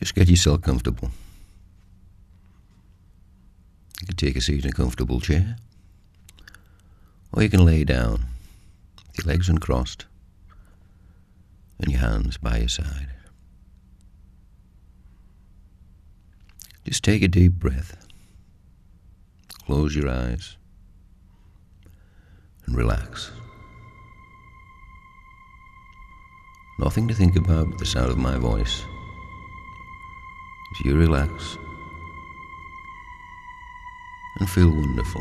Just get yourself comfortable. You can take a seat in a comfortable chair, or you can lay down with your legs uncrossed and your hands by your side. Just take a deep breath, close your eyes, and relax. Nothing to think about but the sound of my voice. As you relax and feel wonderful,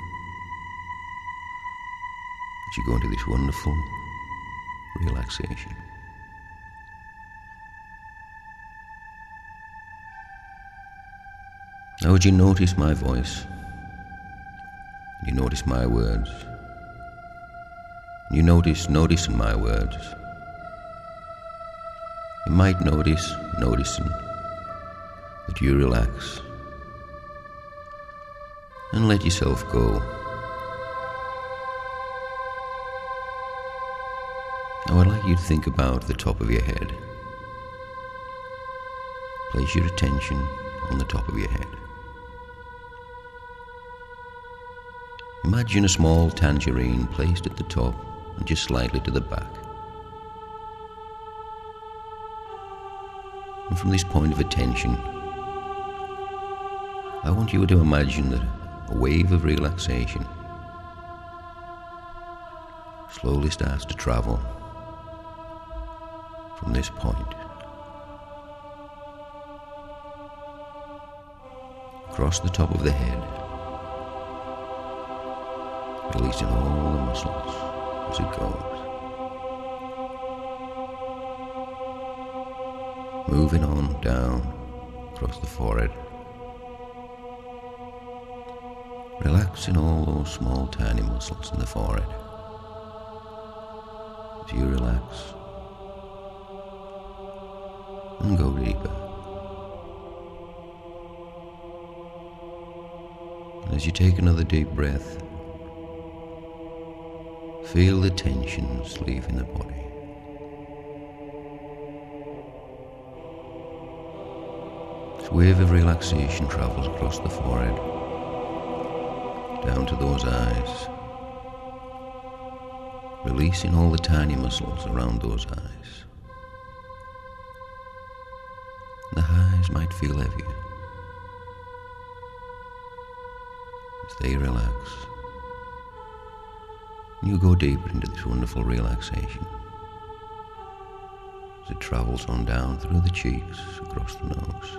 as you go into this wonderful relaxation. Now as you notice my voice, and you notice my words, and you noticing my words, you might noticing that you relax and let yourself go. Now I'd like you to think about the top of your head. Place your attention on the top of your head. Imagine a small tangerine placed at the top and just slightly to the back. And from this point of attention, I want you to imagine that a wave of relaxation slowly starts to travel from this point across the top of the head, releasing all the muscles as it goes. Moving on down across the forehead, relaxing all those small tiny muscles in the forehead. As you relax and go deeper. And as you take another deep breath, feel the tensions leaving the body. This wave of relaxation travels across the forehead, down to those eyes, releasing all the tiny muscles around those eyes. The eyes might feel heavier as they relax. You go deeper into this wonderful relaxation as it travels on down through the cheeks, across the nose,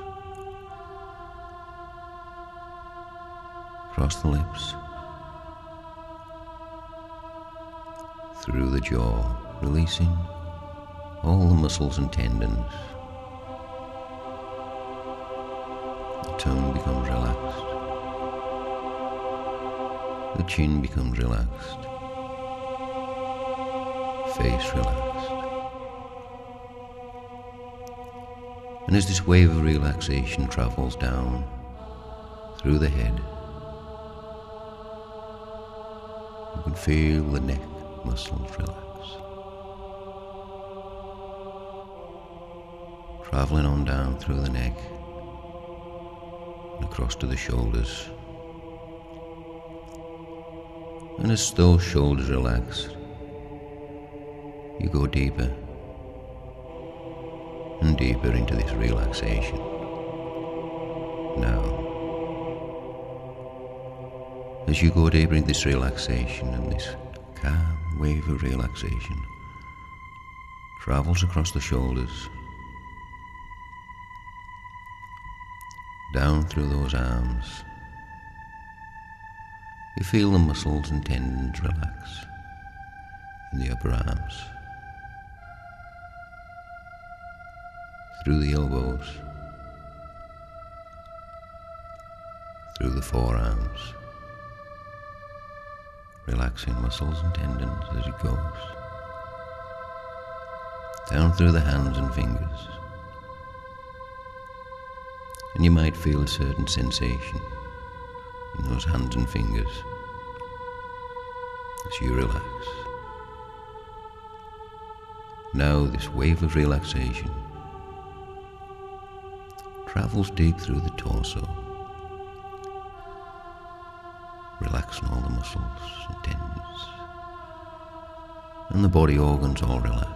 across the lips, through the jaw, releasing all the muscles and tendons. The tongue becomes relaxed. The chin becomes relaxed. Face relaxed. And as this wave of relaxation travels down through the head, you can feel the neck muscles relax. Traveling on down through the neck and across to the shoulders. And as those shoulders relax, you go deeper and deeper into this relaxation. Now, as you go deeper into this relaxation, and this calm wave of relaxation travels across the shoulders, down through those arms, you feel the muscles and tendons relax in the upper arms, through the elbows, through the forearms, relaxing muscles and tendons as it goes, down through the hands and fingers. And you might feel a certain sensation in those hands and fingers as you relax. Now this wave of relaxation travels deep through the torso, relaxing all the muscles and tendons, and the body organs all relax.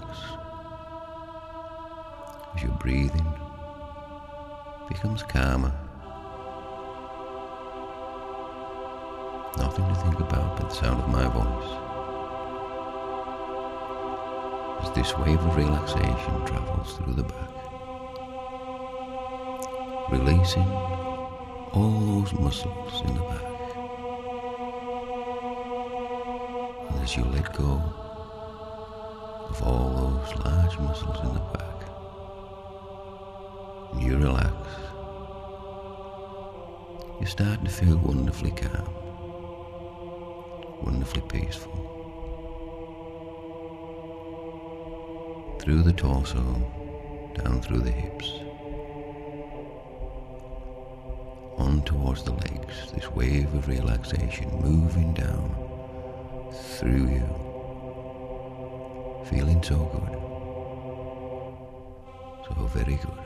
As your breathing becomes calmer, nothing to think about but the sound of my voice, as this wave of relaxation travels through the back, releasing all those muscles in the back. And as you let go of all those large muscles in the back, and you relax, you're starting to feel wonderfully calm, wonderfully peaceful. Through the torso, down through the hips, on towards the legs, this wave of relaxation moving down through you, feeling so good, so very good.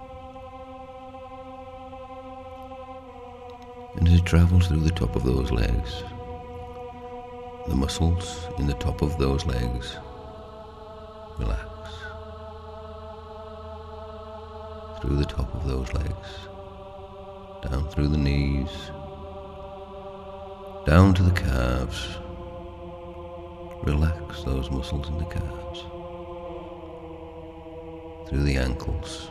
And as it travels through the top of those legs, the muscles in the top of those legs relax. Through the top of those legs, down through the knees, down to the calves. Relax those muscles in the calves. Through the ankles,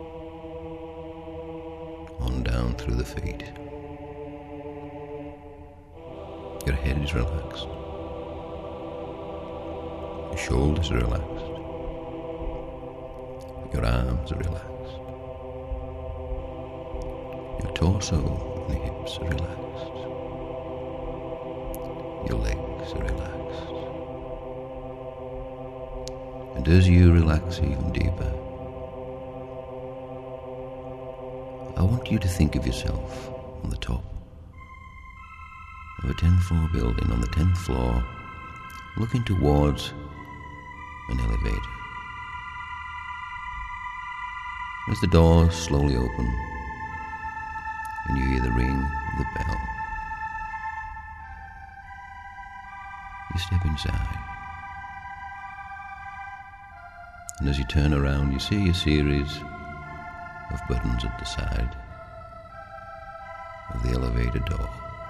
on down through the feet. Your head is relaxed. Your shoulders are relaxed. Your arms are relaxed. Your torso and the hips are relaxed. Your legs are relaxed. And as you relax even deeper, I want you to think of yourself on the top of a 10th floor building, on the 10th floor, looking towards an elevator. As the doors slowly open and you hear the ring of the bell, you step inside. And as you turn around, you see a series of buttons at the side of the elevator door.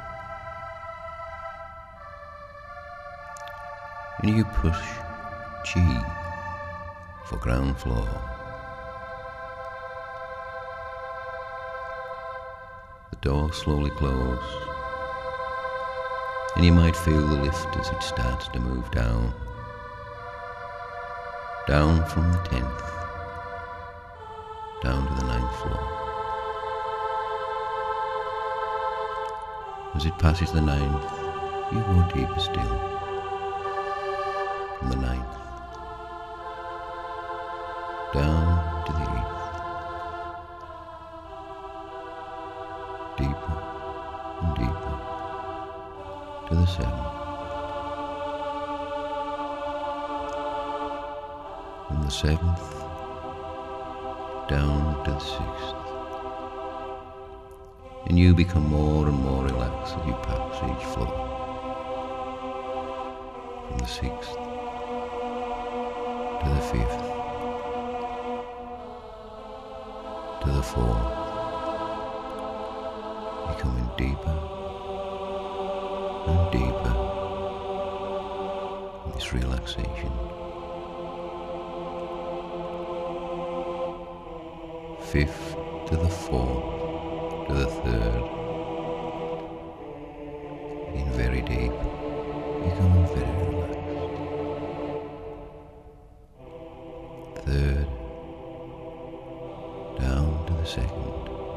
And you push G for ground floor. The door slowly closes, and you might feel the lift as it starts to move down from the 10th, down to the 9th floor. As it passes the 9th, you go deeper still. From the 9th, down to the 8th, deeper and deeper, to the 7th. From the 7th, down to the 6th. And you become more and more relaxed as you pass each floor. From the 6th to the 5th, to the 4th, becoming deeper and deeper in this relaxation. 5th to the 4th, to the 3rd, getting very deep, becoming very relaxed. 3rd, down to the 2nd,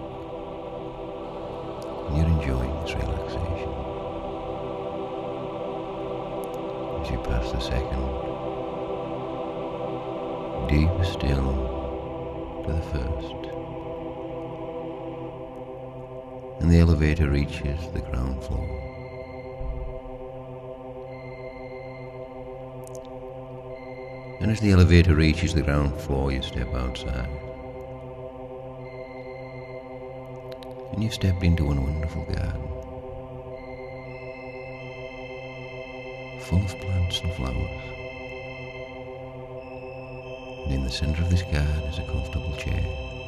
and you're enjoying this relaxation. As you pass the 2nd, deeper still to the 1st. And the elevator reaches the ground floor. And as the elevator reaches the ground floor, you step outside. and you stepped into a wonderful garden, full of plants and flowers. And in the centre of this garden is a comfortable chair.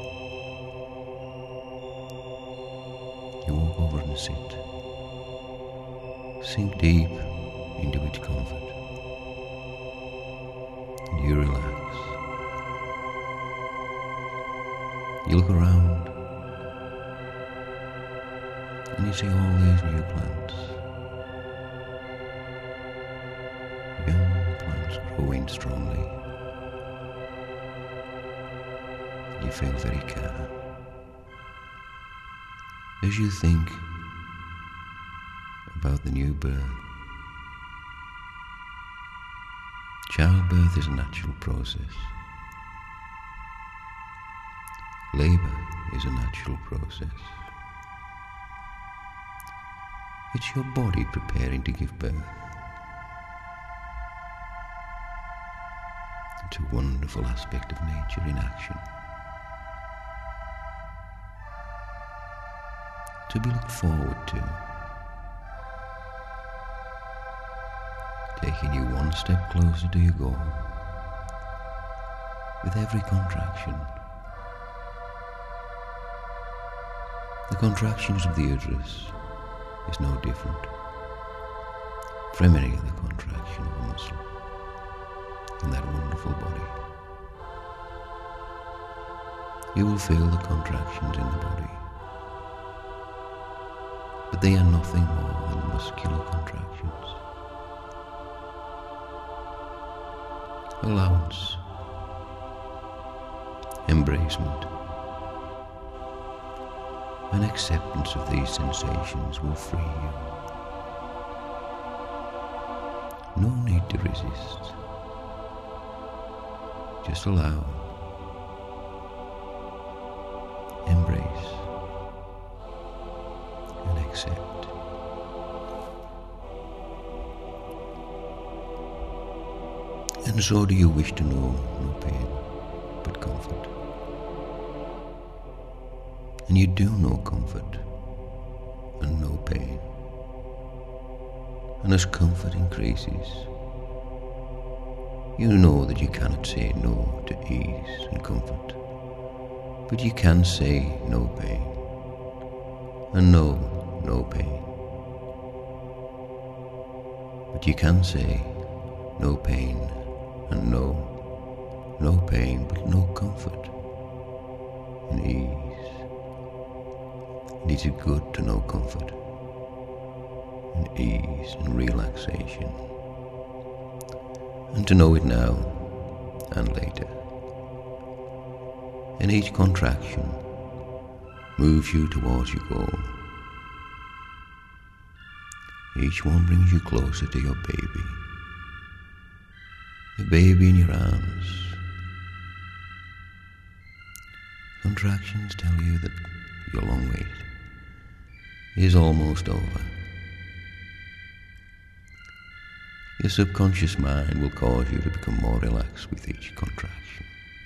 You walk over and sit. Sink deep into its comfort. And you relax. You look around and you see all these new plants. Young plants growing strongly. You feel very calm as you think about the new birth. Childbirth is a natural process. Labour is a natural process. It's your body preparing to give birth. It's a wonderful aspect of nature in action, to be looked forward to, taking you one step closer to your goal with every contraction. The contractions of the uterus is no different from any other contraction of a muscle in that wonderful body. You will feel the contractions in the body, but they are nothing more than muscular contractions. Allowance, embracement, and acceptance of these sensations will free you. No need to resist. Just allow, embrace, and accept. And so do you wish to know no pain but comfort? And you do know comfort and no pain. And as comfort increases, you know that you cannot say no to ease and comfort, but you can say no pain and no pain. But you can say no pain and no pain, but no comfort and ease. And is it good to know comfort and ease and relaxation, and to know it now and later? And each contraction moves you towards your goal. Each one brings you closer to your baby. The baby in your arms. Contractions tell you that your long wait is almost over. Your subconscious mind will cause you to become more relaxed with each contraction.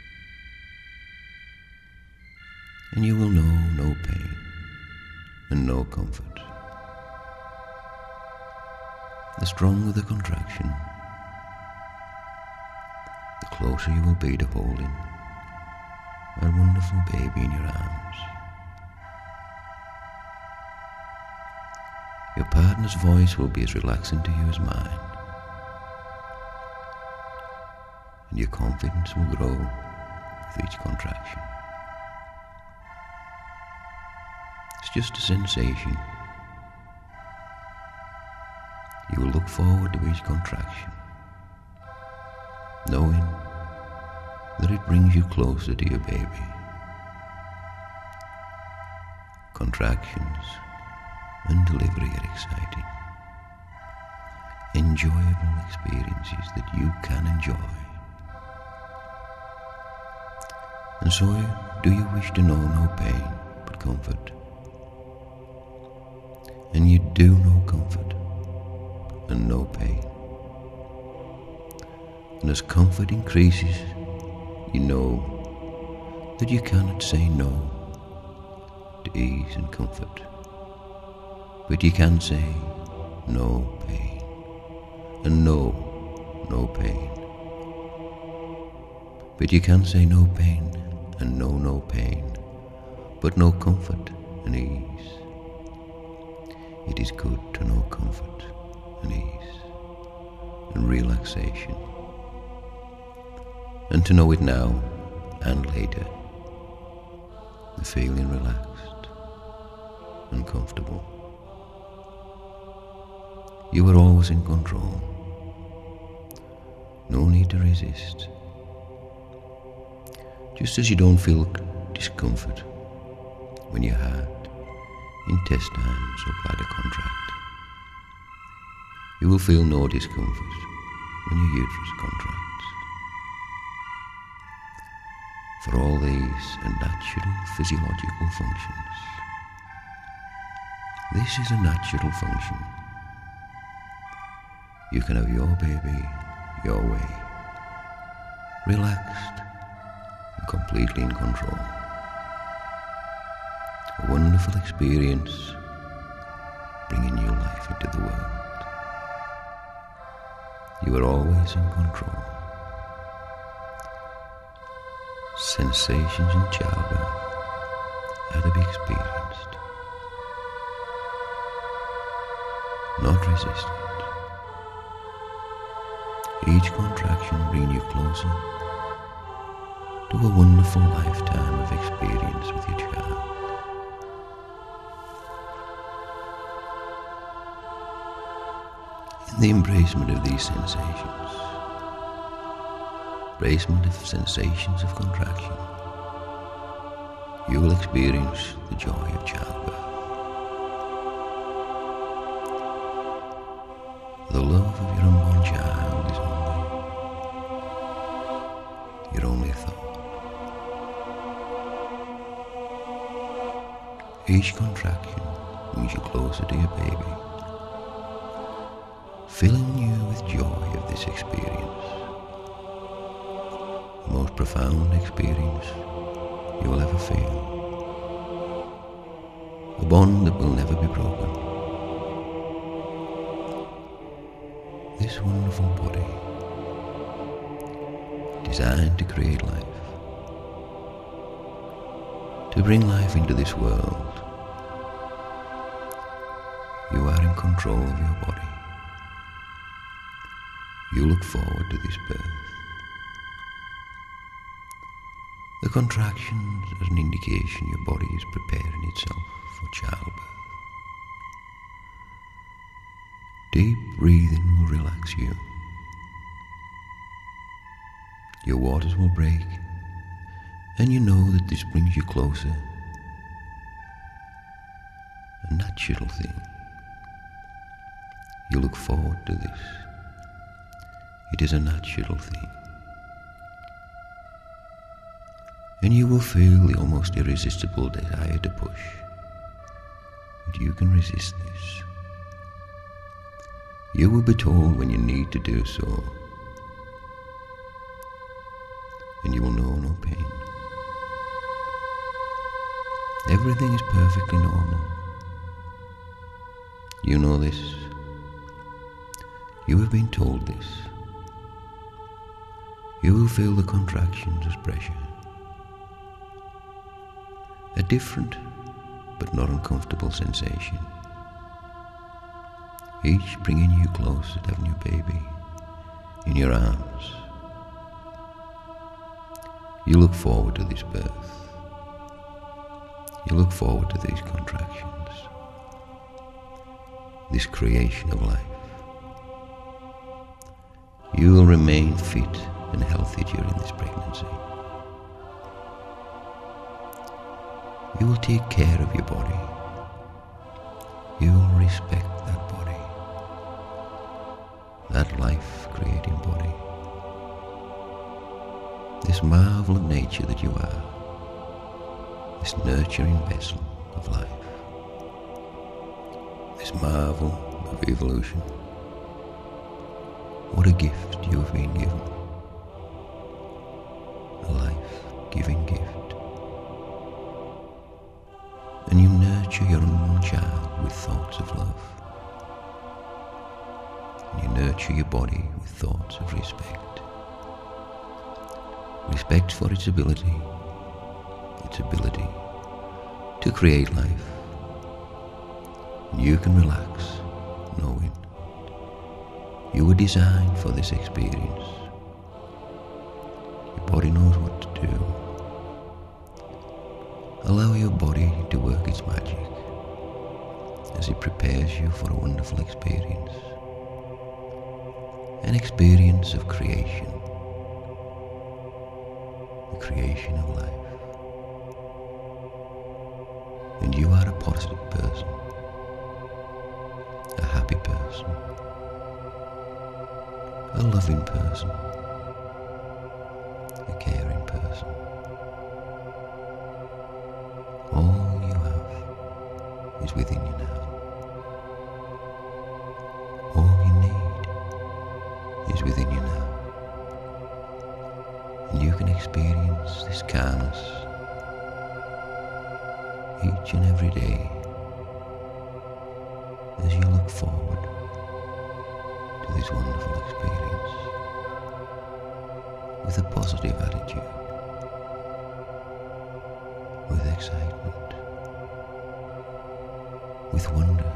And you will know no pain and no comfort. The stronger the contraction, the closer you will be to holding that wonderful baby in your arms. Your partner's voice will be as relaxing to you as mine, and your confidence will grow with each contraction. It's just a sensation. You will look forward to each contraction, knowing that it brings you closer to your baby. Contractions and delivery are exciting, enjoyable experiences that you can enjoy. And so, do you wish to know no pain but comfort? And you do know comfort and no pain. And as comfort increases, you know that you cannot say no to ease and comfort. But you can say no pain, and no pain. But you can say no pain, and no pain, but no comfort and ease. It is good to know comfort and ease and relaxation, and to know it now and later, the feeling relaxed and comfortable. You are always in control. No need to resist. Just as you don't feel discomfort when your heart, intestines or bladder contract, you will feel no discomfort when your uterus contracts. For all these are natural physiological functions. This is a natural function. You can have your baby your way, relaxed and completely in control. A wonderful experience, bringing new life into the world. You are always in control. Sensations in childbirth are to be experienced, not resisted. Each contraction brings you closer to a wonderful lifetime of experience with your child. In the embracement of these sensations, embracement of sensations of contraction, you will experience the joy of childbirth. The love of your unborn child is your only thought. Each contraction brings you closer to your baby, filling you with joy of this experience, the most profound experience you will ever feel, a bond that will never be broken. This wonderful body, designed to create life, to bring life into this world. You are in control of your body. You look forward to this birth. The contractions are an indication your body is preparing itself for childbirth. Deep breathing will relax you. Your waters will break, and you know that this brings you closer. A natural thing. You look forward to this. It is a natural thing. And you will feel the almost irresistible desire to push. But you can resist this. You will be told when you need to do so, and you will know no pain. Everything is perfectly normal. You know this. You have been told this. You will feel the contractions as pressure. A different but not uncomfortable sensation. Each bringing you closer to having your baby in your arms. You look forward to this birth. You look forward to these contractions, this creation of life. You will remain fit and healthy during this pregnancy. You will take care of your body. You will respect that body, that life-creating body, this marvel of nature that you are, this nurturing vessel of life, this marvel of evolution. What a gift you have been given, a life-giving gift. and you nurture your unborn child with thoughts of love. And you nurture your body with thoughts of respect. Respect for its ability to create life. And you can relax knowing you were designed for this experience. Your body knows what to do. Allow your body to work its magic as it prepares you for a wonderful experience. An experience of creation. The creation of life. And you are a positive person. A happy person. A loving person. A caring person. All you have is within you now. All you need is within you now. And you can experience this calmness each and every day as you look forward to this wonderful experience with a positive attitude, with excitement, with wonder.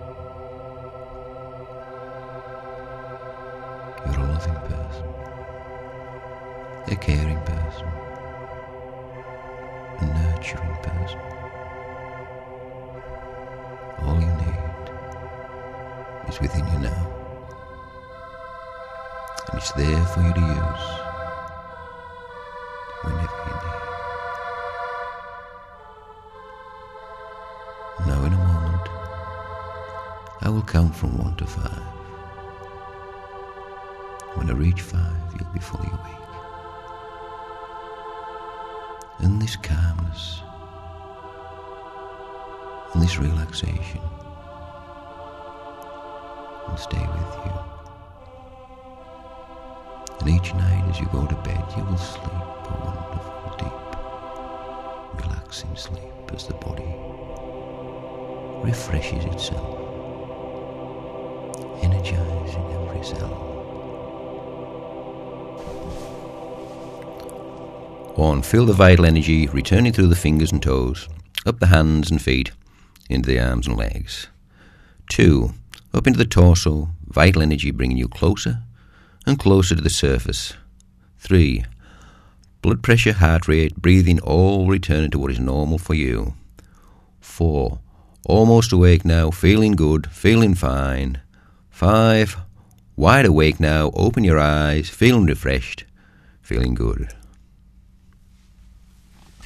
You're a loving person, a caring person, a nurturing person. All you need is within you now, and it's there for you to use whenever you need. Now in a moment, I will count from 1 to 5. When I reach 5, you'll be fully awake. And this calmness and this relaxation will stay with you. And each night as you go to bed, you will sleep a wonderful, deep, relaxing sleep as the body refreshes itself, energizing every cell. 1. Feel the vital energy returning through the fingers and toes, up the hands and feet, into the arms and legs. 2. Up into the torso, vital energy bringing you closer and closer to the surface. 3. Blood pressure, heart rate, breathing all returning to what is normal for you. 4. Almost awake now, feeling good, feeling fine. 5. Wide awake now, open your eyes, feeling refreshed, feeling good.